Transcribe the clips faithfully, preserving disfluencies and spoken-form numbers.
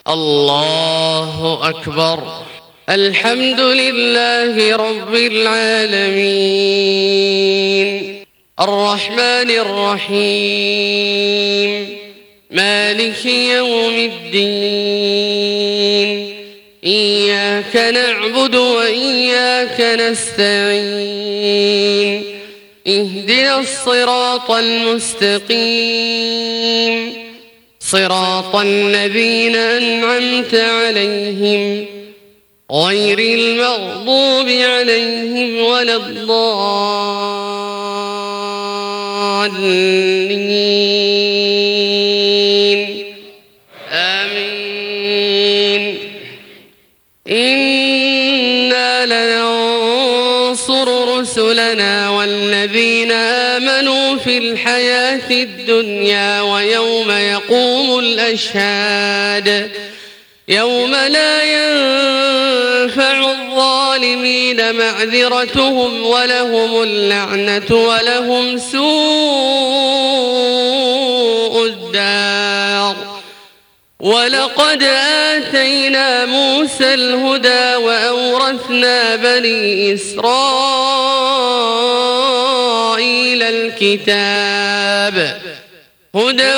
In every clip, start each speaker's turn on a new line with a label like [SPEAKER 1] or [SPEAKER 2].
[SPEAKER 1] الله أكبر. الحمد لله رب العالمين، الرحمن الرحيم، مالك يوم الدين، إياك نعبد وإياك نستعين، اهدنا الصراط المستقيم، صراط الذين أنعمت عليهم غير المغضوب عليهم ولا الضالين، آمين. إنا لننصر رسلنا والذين آمنوا في الحياة الدنيا ويوم يقوم الأشهاد، يوم لا ينفع الظالمين معذرتهم ولهم اللعنة ولهم سوء الدار. ولقد آتينا موسى الهدى وأورثنا بني إسرائيل الكتاب، هدى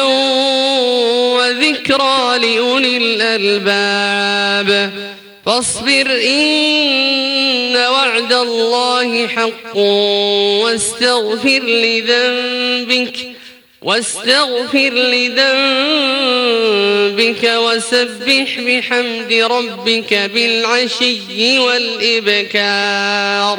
[SPEAKER 1] وذكرى لأولي الألباب. فاصبر إن وعد الله حق واستغفر لذنبك واستغفر لذنبك وسبح بحمد ربك بالعشي والإبكار.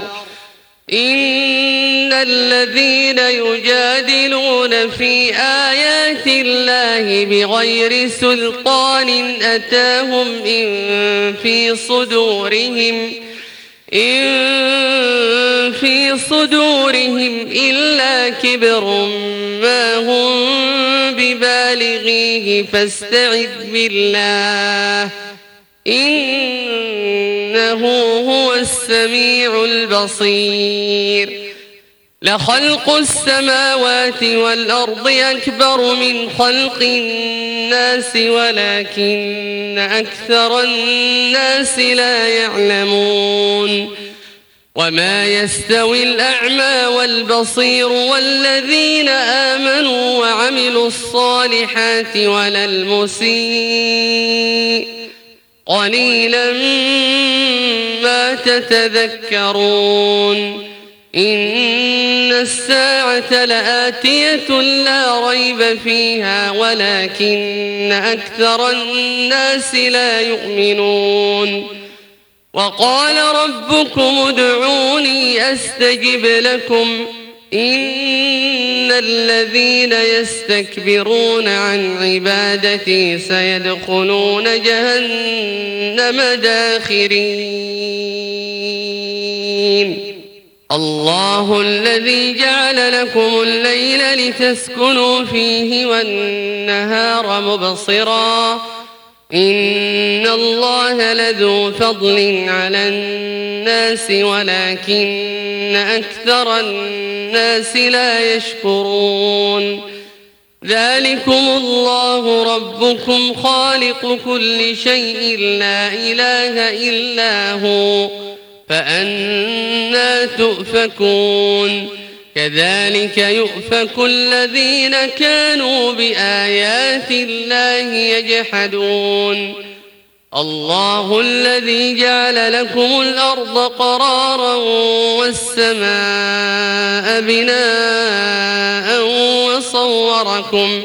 [SPEAKER 1] إن الذين يجادلون في آيات الله بغير سلطان أتاهم إن في صدورهم إن في صدورهم إلا كبر ما هم ببالغيه فاستعذ بالله إنه هو السميع البصير. لخلق السماوات والأرض أكبر من خلق الناس ولكن أكثر الناس لا يعلمون. وما يستوي الأعمى والبصير والذين آمنوا وعملوا الصالحات ولا المسيء، قليلا ما تتذكرون. إن الساعة لآتية لا ريب فيها ولكن أكثر الناس لا يؤمنون. وقال ربكم ادعوني أستجب لكم إن الذين يستكبرون عن عبادتي سيدخلون جهنم داخرين. الله الذي جعل لكم الليل لتسكنوا فيه والنهار مبصرا إن الله لذو فضل على الناس ولكن أكثر الناس لا يشكرون. ذلكم الله ربكم خالق كل شيء لا إله إلا هو فأنى تؤفكون. كذلك يؤفك الذين كانوا بآيات الله يجحدون. الله الذي جعل لكم الأرض قرارا والسماء بناء وصوركم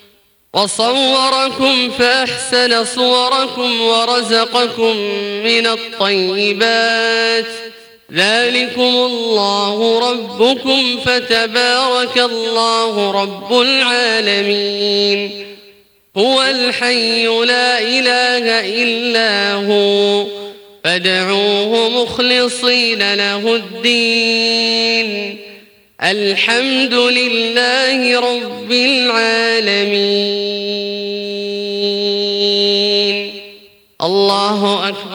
[SPEAKER 1] وصوركم فأحسن صوركم ورزقكم من الطيبات. ذلكم الله ربكم فتبارك الله رب العالمين. هو الحي لا إله إلا هو فادعوه مخلصين له الدين. الحمد لله رب العالمين. الله أكبر.